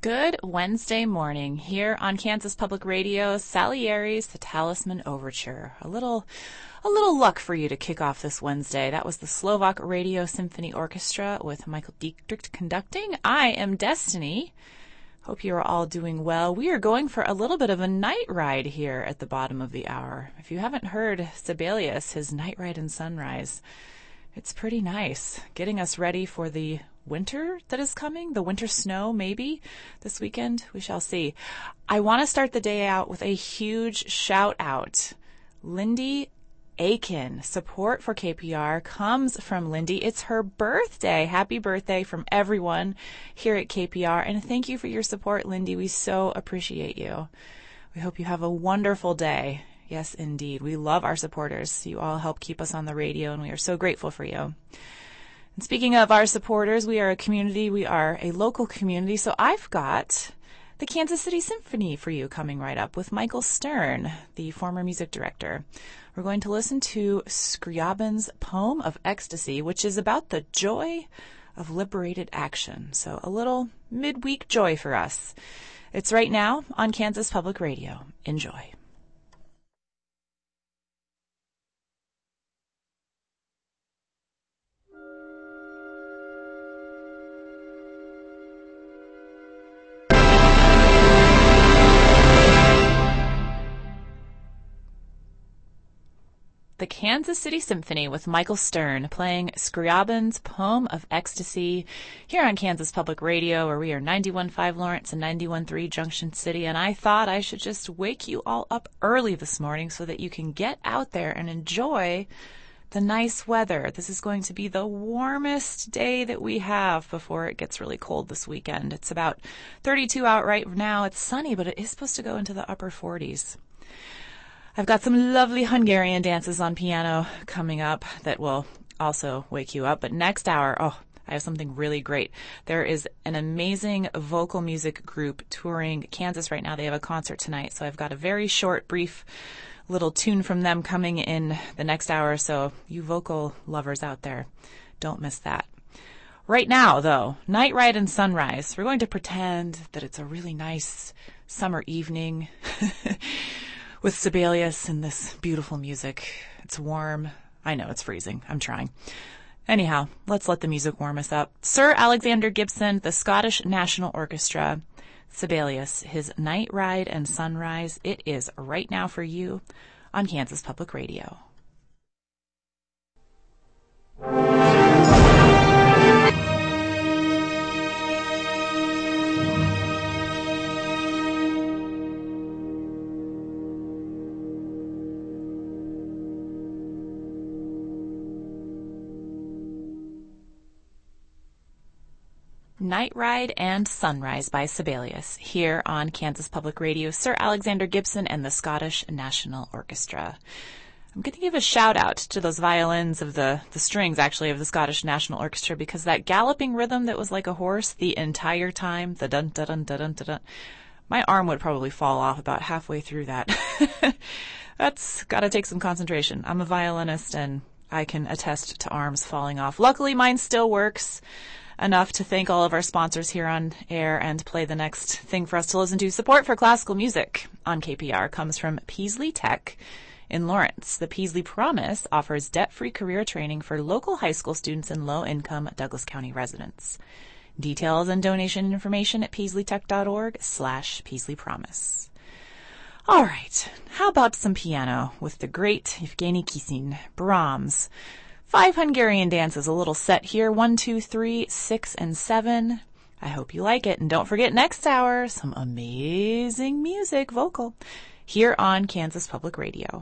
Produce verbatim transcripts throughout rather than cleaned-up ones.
Good Wednesday morning here on Kansas Public Radio, Salieri's The Talisman Overture. A little a little luck for you to kick off this Wednesday. That was the Slovak Radio Symphony Orchestra with Michael Dietrich conducting. I am Destiny. Hope you are all doing well. We are going for a little bit of a night ride here at the bottom of the hour. If you haven't heard Sibelius, his Night Ride and Sunrise, it's pretty nice. Getting us ready for the winter that is coming, the winter snow maybe this weekend. We shall see. I want to start the day out with a huge shout out. Lindy Aiken. Support for K P R comes from Lindy. It's her birthday. Happy birthday from everyone here at K P R. And thank you for your support, Lindy. We so appreciate you. We hope you have a wonderful day. Yes, indeed. We love our supporters. You all help keep us on the radio, and we are so grateful for you. And speaking of our supporters, we are a community. We are a local community. So I've got the Kansas City Symphony for you coming right up with Michael Stern, the former music director. We're going to listen to Scriabin's Poem of Ecstasy, which is about the joy of liberated action. So a little midweek joy for us. It's right now on Kansas Public Radio. Enjoy. The Kansas City Symphony with Michael Stern playing Scriabin's Poem of Ecstasy here on Kansas Public Radio, where we are ninety-one point five Lawrence and ninety-one point three Junction City. And I thought I should just wake you all up early this morning so that you can get out there and enjoy the nice weather. This is going to be the warmest day that we have before it gets really cold this weekend. It's about thirty-two out right now. It's sunny, but it is supposed to go into the upper forties. I've got some lovely Hungarian dances on piano coming up that will also wake you up. But next hour, oh, I have something really great. There is an amazing vocal music group touring Kansas right now. They have a concert tonight, so I've got a very short, brief little tune from them coming in the next hour. So you vocal lovers out there, don't miss that. Right now, though, Night Ride and Sunrise. We're going to pretend that it's a really nice summer evening with Sibelius and this beautiful music. It's warm. I know it's freezing. I'm trying. Anyhow, let's let the music warm us up. Sir Alexander Gibson, the Scottish National Orchestra, Sibelius, his Night Ride and Sunrise. It is right now for you on Kansas Public Radio. Night Ride and Sunrise by Sibelius here on Kansas Public Radio. Sir Alexander Gibson and the Scottish National Orchestra. I'm going to give a shout out to those violins of the, the strings, actually, of the Scottish National Orchestra, because that galloping rhythm that was like a horse the entire time, the dun dun dun dun dun dun, my arm would probably fall off about halfway through that. That's got to take some concentration. I'm a violinist, and I can attest to arms falling off. Luckily, mine still works enough to thank all of our sponsors here on air and play the next thing for us to listen to. Support for classical music on K P R comes from Peaslee Tech in Lawrence. The Peaslee Promise offers debt-free career training for local high school students and low-income Douglas County residents. Details and donation information at peasleetech.org slash Peaslee Promise. All right, how about some piano with the great Evgeny Kissin, Brahms. Five Hungarian dances, a little set here. One, two, three, six, and seven. I hope you like it. And don't forget next hour, some amazing music, vocal, here on Kansas Public Radio.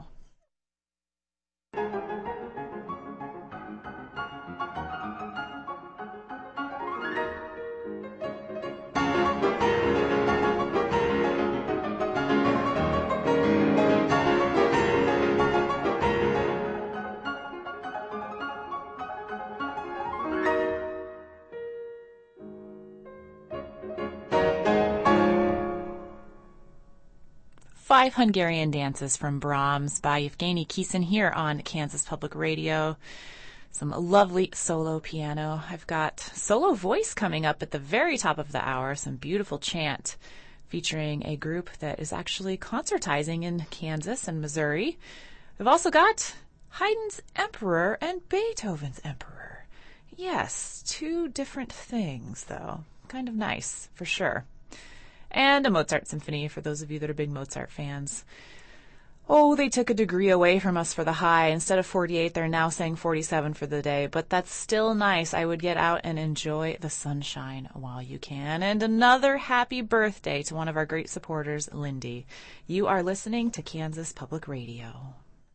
Five Hungarian Dances from Brahms by Evgeny Kissin here on Kansas Public Radio. some lovely solo piano. I've got solo voice coming up at the very top of the hour, some beautiful chant featuring a group that is actually concertizing in Kansas and Missouri. We've also got Haydn's Emperor and Beethoven's Emperor. Yes, two different things, though. Kind of nice, for sure. And a Mozart symphony, for those of you that are big Mozart fans. Oh, they took a degree away from us for the high. Instead of forty-eight, they're now saying forty-seven for the day. But that's still nice. I would get out and enjoy the sunshine while you can. And another happy birthday to one of our great supporters, Lindy. You are listening to Kansas Public Radio.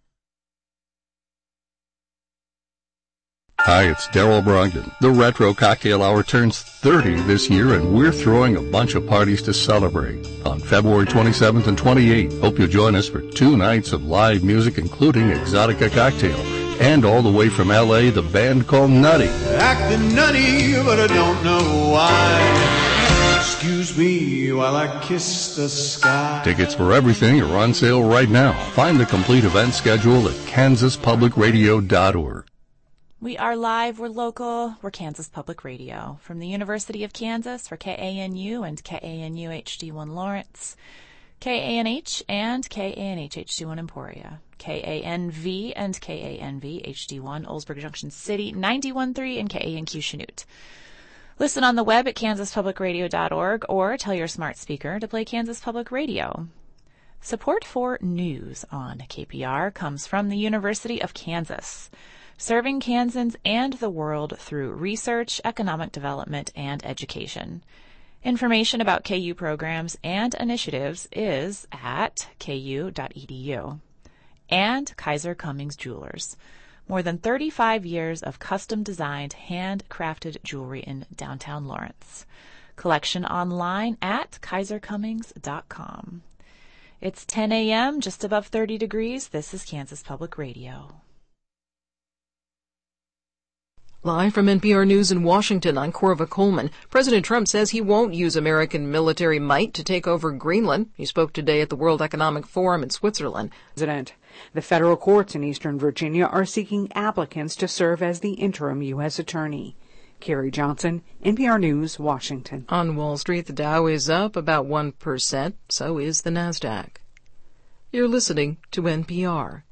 Hi, it's Daryl Brogdon. The Retro Cocktail Hour turns thirty this year, and we're throwing a bunch of parties to celebrate. On February twenty-seventh and twenty-eighth, hope you'll join us for two nights of live music, including Exotica Cocktail. And all the way from L A, the band called Nutty. Acting nutty, but I don't know why. Excuse me while I kiss the sky. Tickets for everything are on sale right now. Find the complete event schedule at kansas public radio dot org. We are live, we're local, we're Kansas Public Radio. From the University of Kansas for K A N U and K A N U H D one Lawrence, K A N H and K A N H H D one Emporia, K A N V and K A N V H D one Oldsburg Junction City, ninety-one point three and K A N Q Chanute. Listen on the web at kansas public radio dot org or tell your smart speaker to play Kansas Public Radio. Support for news on K P R comes from the University of Kansas, serving Kansans and the world through research, economic development, and education. Information about K U programs and initiatives is at k u dot e d u. And Kaiser Cummings Jewelers. More than thirty-five years of custom-designed, handcrafted jewelry in downtown Lawrence. Collection online at kaiser cummings dot com. It's ten a.m., just above thirty degrees. This is Kansas Public Radio. Live from N P R News in Washington, I'm Corva Coleman. President Trump says he won't use American military might to take over Greenland. He spoke today at the World Economic Forum in Switzerland. President, the federal courts in Eastern Virginia are seeking applicants to serve as the interim U S attorney. Carrie Johnson, N P R News, Washington. On Wall Street, the Dow is up about one percent. So is the NASDAQ. You're listening to N P R.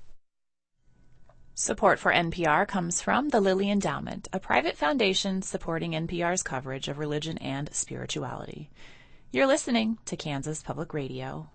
Support for N P R comes from the Lilly Endowment, a private foundation supporting N P R's coverage of religion and spirituality. You're listening to Kansas Public Radio.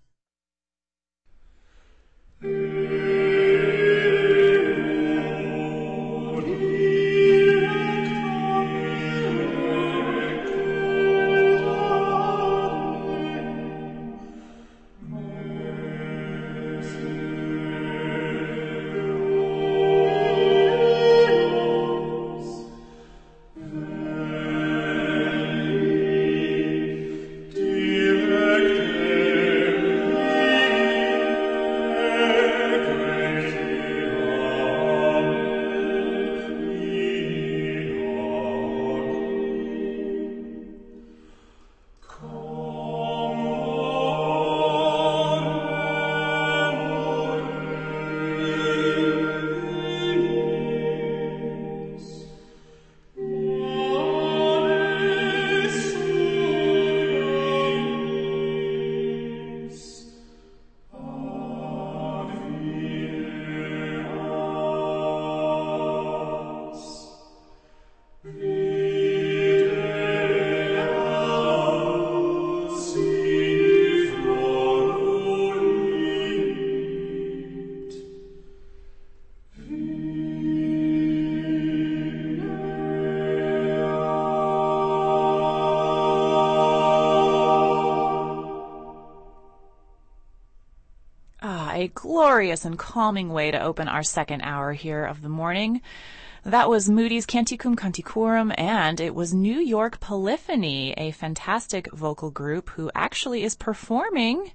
A glorious and calming way to open our second hour here of the morning. That was Moody's Canticum Canticorum, and it was New York Polyphony, a fantastic vocal group who actually is performing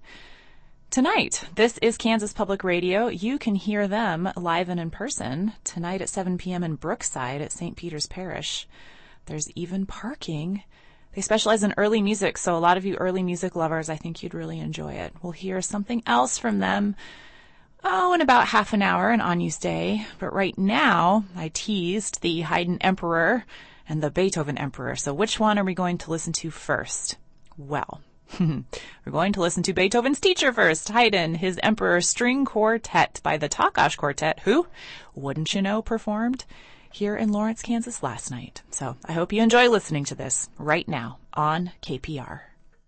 tonight. This is Kansas Public Radio. You can hear them live and in person tonight at seven p.m. in Brookside at Saint Peter's Parish. There's even parking. They specialize in early music, so a lot of you early music lovers, I think you'd really enjoy it. We'll hear something else from them Oh, in about half an hour on Agnus Dei. But right now, I teased the Haydn Emperor and the Beethoven Emperor. So which one are we going to listen to first? Well, we're going to listen to Beethoven's teacher first, Haydn, his Emperor String Quartet by the Takács Quartet, who, wouldn't you know, performed here in Lawrence, Kansas last night. So I hope you enjoy listening to this right now on K P R.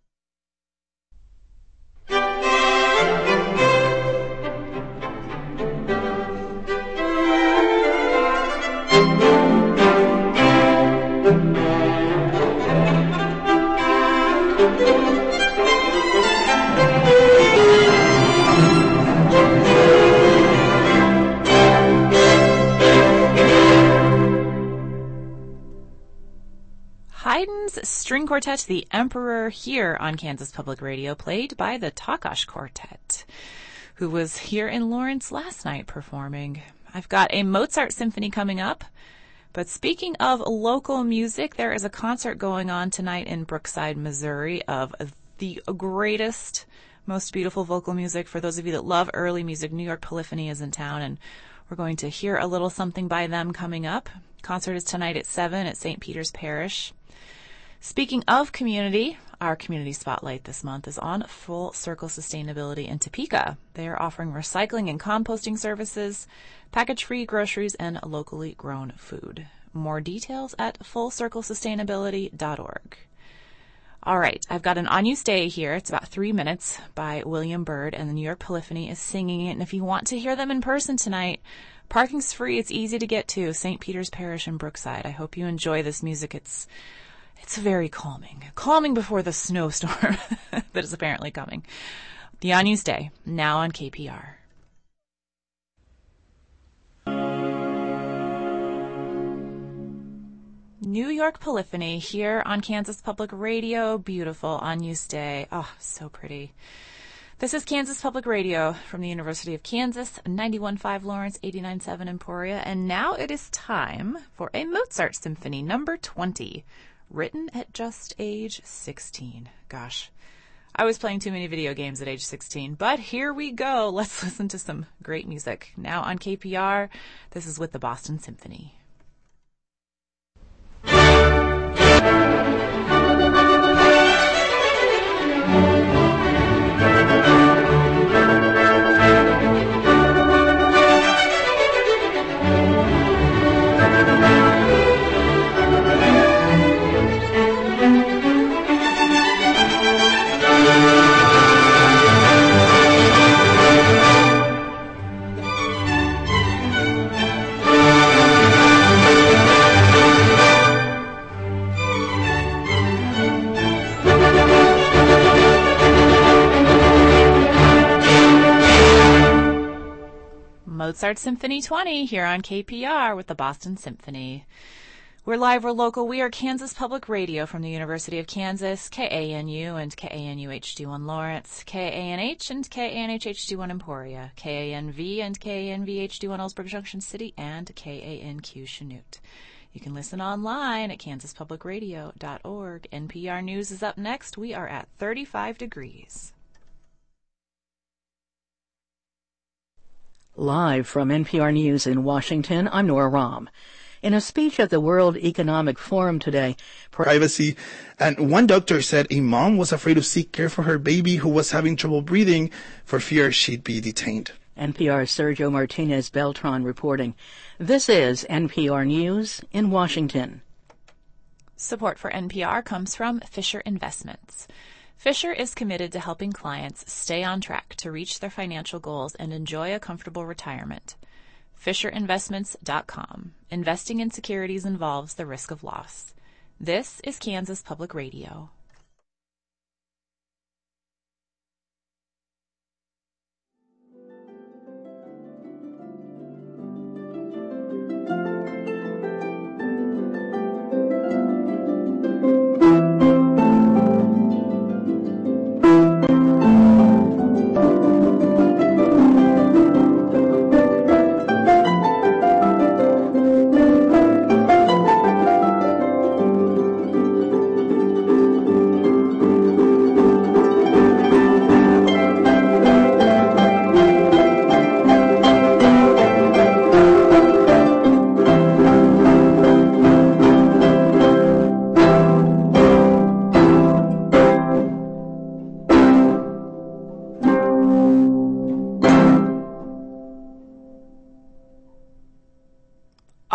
Haydn's String Quartet, The Emperor, here on Kansas Public Radio, played by the Takács Quartet, who was here in Lawrence last night performing. I've got a Mozart symphony coming up, but speaking of local music, there is a concert going on tonight in Brookside, Missouri, of the greatest, most beautiful vocal music. For those of you that love early music, New York Polyphony is in town, and we're going to hear a little something by them coming up. Concert is tonight at seven at Saint Peter's Parish. Speaking of community, our community spotlight this month is on Full Circle Sustainability in Topeka. They are offering recycling and composting services, package-free groceries, and locally grown food. More details at full circle sustainability dot org. All right, I've got an Agnus Dei here. It's about three minutes by William Byrd, and the New York Polyphony is singing it. And if you want to hear them in person tonight, parking's free. It's easy to get to. Saint Peter's Parish in Brookside. I hope you enjoy this music. It's It's very calming. Calming before the snowstorm that is apparently coming. The Agnus Dei, now on K P R. New York Polyphony here on Kansas Public Radio. Beautiful Agnus Dei. Oh, so pretty. This is Kansas Public Radio from the University of Kansas, ninety-one point five Lawrence, eighty-nine point seven Emporia. And now it is time for a Mozart Symphony, number twenty. Written at just age sixteen. Gosh, I was playing too many video games at age sixteen, but here we go. Let's listen to some great music. Now on K P R, this is with the Boston Symphony. Mozart Symphony twenty here on K P R with the Boston Symphony. We're live, we're local. We are Kansas Public Radio from the University of Kansas, K A N U and K A N U H D one Lawrence, K A N H and K A N H H D one Emporia, K A N V and K A N V H D one Ellsberg Junction City, and K A N Q Chanute. You can listen online at kansas public radio dot org. N P R News is up next. We are at thirty-five degrees. Live from N P R News in Washington, I'm Nora Rahm. In a speech at the World Economic Forum today, privacy, and one doctor said a mom was afraid to seek care for her baby who was having trouble breathing for fear she'd be detained. N P R's Sergio Martinez Beltran reporting. This is N P R News in Washington. Support for N P R comes from Fisher Investments. Fisher is committed to helping clients stay on track to reach their financial goals and enjoy a comfortable retirement. Fisher Investments dot com. Investing in securities involves the risk of loss. This is Kansas Public Radio.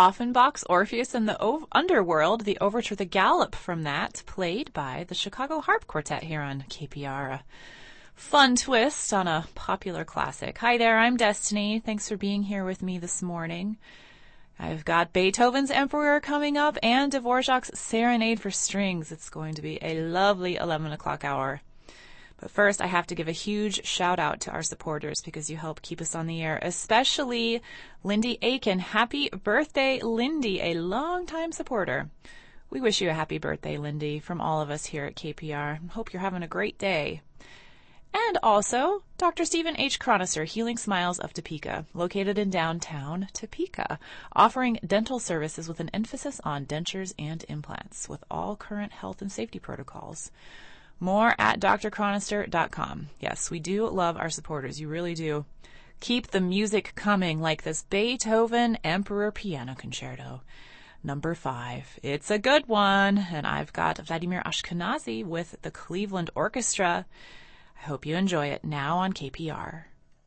Offenbach's Orpheus and the o- Underworld, the overture, the Galop from that, played by the Chicago Harp Quartet here on K P R. A fun twist on a popular classic. Hi there, I'm Destiny. Thanks for being here with me this morning. I've got Beethoven's Emperor coming up and Dvorak's Serenade for Strings. It's going to be a lovely eleven o'clock hour. But first, I have to give a huge shout out to our supporters because you help keep us on the air, especially Lindy Aiken. Happy birthday, Lindy, a longtime supporter. We wish you a happy birthday, Lindy, from all of us here at K P R. Hope you're having a great day. And also, Doctor Stephen H. Chronister, Healing Smiles of Topeka, located in downtown Topeka, offering dental services with an emphasis on dentures and implants with all current health and safety protocols. More at d r chronister dot com. Yes, we do love our supporters. You really do. Keep the music coming like this Beethoven Emperor Piano Concerto, number five. It's a good one. And I've got Vladimir Ashkenazy with the Cleveland Orchestra. I hope you enjoy it now on K P R.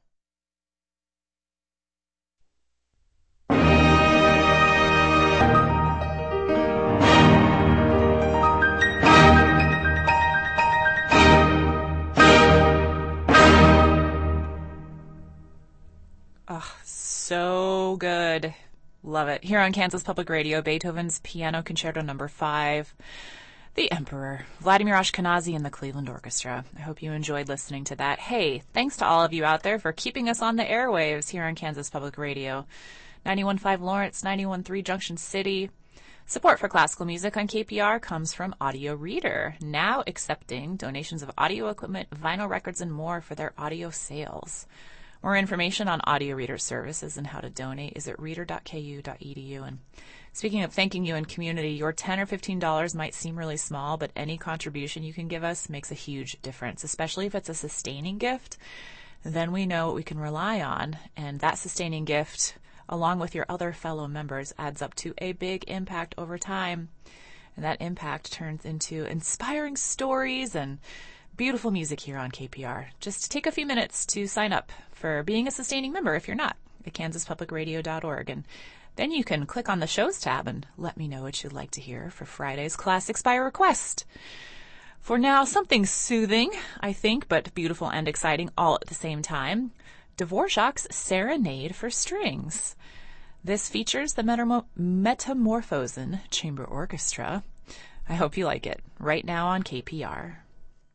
Oh, so good. Love it. Here on Kansas Public Radio, Beethoven's Piano Concerto number five, The Emperor, Vladimir Ashkenazy and the Cleveland Orchestra. I hope you enjoyed listening to that. Hey, thanks to all of you out there for keeping us on the airwaves here on Kansas Public Radio. ninety-one point five Lawrence, ninety-one point three Junction City. Support for classical music on K P R comes from Audio Reader, now accepting donations of audio equipment, vinyl records, and more for their audio sales. More information on Audio Reader services and how to donate is at reader dot k u dot e d u. And speaking of thanking you and community, your ten dollars or fifteen dollars might seem really small, but any contribution you can give us makes a huge difference, especially if it's a sustaining gift. Then we know what we can rely on, and that sustaining gift, along with your other fellow members, adds up to a big impact over time. And that impact turns into inspiring stories and beautiful music here on K P R. Just take a few minutes to sign up for being a sustaining member if you're not at kansas public radio dot org. And then you can click on the Shows tab and let me know what you'd like to hear for Friday's Classics by Request. For now, something soothing, I think, but beautiful and exciting all at the same time. Dvorak's Serenade for Strings. This features the Metam- Metamorphosen Chamber Orchestra. I hope you like it. Right now on K P R.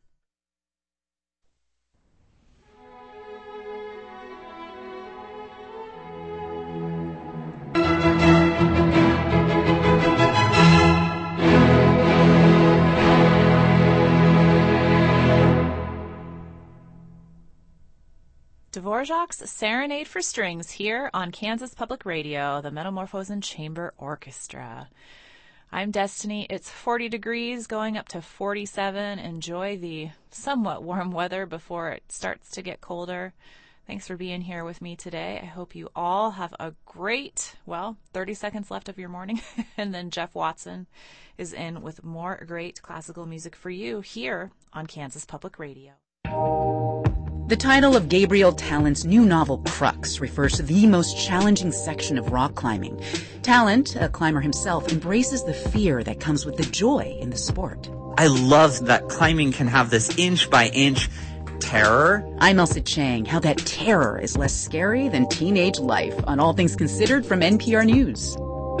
Dvorak's Serenade for Strings here on Kansas Public Radio, the Metamorphosen Chamber Orchestra. I'm Destiny. It's forty degrees, going up to forty-seven. Enjoy the somewhat warm weather before it starts to get colder. Thanks for being here with me today. I hope you all have a great, well, thirty seconds left of your morning. And then Jeff Watson is in with more great classical music for you here on Kansas Public Radio. The title of Gabriel Tallent's new novel, Crux, refers to the most challenging section of rock climbing. Tallent, a climber himself, embraces the fear that comes with the joy in the sport. I love that climbing can have this inch-by-inch terror. I'm Elsa Chang. How that terror is less scary than teenage life on All Things Considered from N P R News.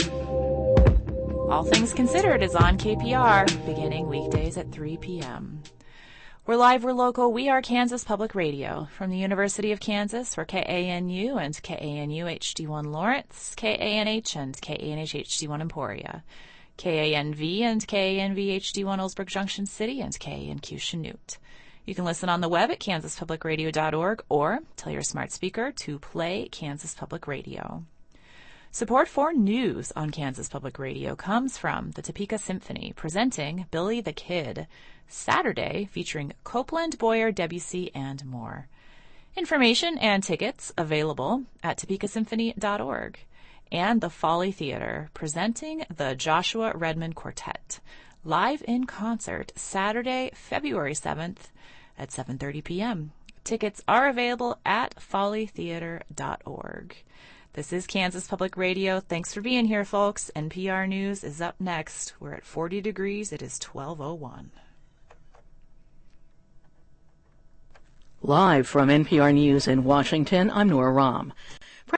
All Things Considered is on K P R, beginning weekdays at three p.m. We're live, we're local, we are Kansas Public Radio. From the University of Kansas, we're K A N U and K A N U H D one Lawrence, K A N H and K A N H H D one Emporia, K A N V and K A N V H D one Ellsberg Junction City, and K A N Q Chanute. You can listen on the web at kansas public radio dot org or tell your smart speaker to play Kansas Public Radio. Support for news on Kansas Public Radio comes from the Topeka Symphony, presenting Billy the Kid, Saturday, featuring Copeland, Boyer, Debussy, and more. Information and tickets available at topeka symphony dot org. And the Folly Theater, presenting the Joshua Redman Quartet, live in concert Saturday, February seventh at seven thirty p.m. Tickets are available at folly theater dot org. This is Kansas Public Radio. Thanks for being here, folks. N P R News is up next. We're at forty degrees. It is twelve oh one. Live from N P R News in Washington, I'm Nora Rahm.